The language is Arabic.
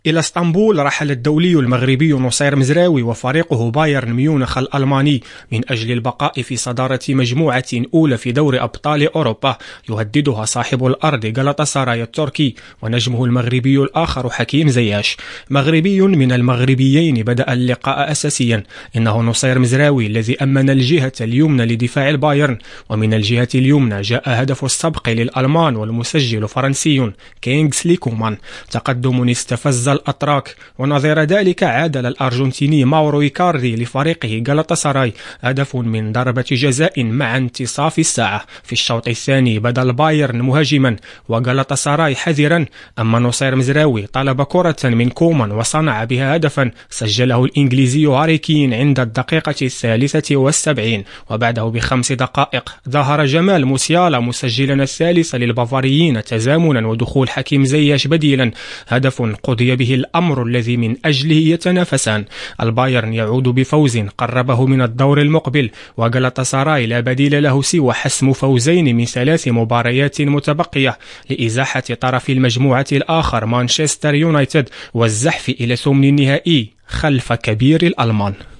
إلى اسطنبول رحل الدولي المغربي نصير مزراوي وفريقه بايرن ميونخ الألماني من أجل البقاء في صدارة مجموعة أولى في دور أبطال أوروبا يهددها صاحب الأرض غالاتاساراي التركي ونجمه المغربي الآخر حكيم زياش. مغربي من المغربيين بدأ اللقاء أساسيا، إنه نصير مزراوي الذي أمن الجهة اليمنى لدفاع البايرن، ومن الجهة اليمنى جاء هدف السبق للألمان والمسجل فرنسي كينغسلي كومان. تقدم استفز الأتراك، ونظير ذلك عادل الأرجنتيني ماورو إيكاردي لفريقه غالاتاساراي هدف من ضربة جزاء مع انتصاف الساعة. في الشوط الثاني بدا البايرن مهاجما وغالاتاساراي حذرا، أما نصير مزراوي طلب كرة من كومان وصنع بها هدفا سجله الإنجليزي هاري كين عند الدقيقة 73، وبعده ب5 دقائق ظهر جمال موسيالا مسجلا الثالث للبافاريين تزامنا ودخول حكيم زياش بديلا، هدف قضي به الأمر الذي من أجله يتنافسان. البايرن يعود بفوز قربه من الدور المقبل، وغالاتاساراي لا بديل له سوى حسم فوزين من 3 مباريات متبقية لإزاحة طرف المجموعة الآخر مانشستر يونايتد والزحف إلى ثمن النهائي خلف كبير الألمان.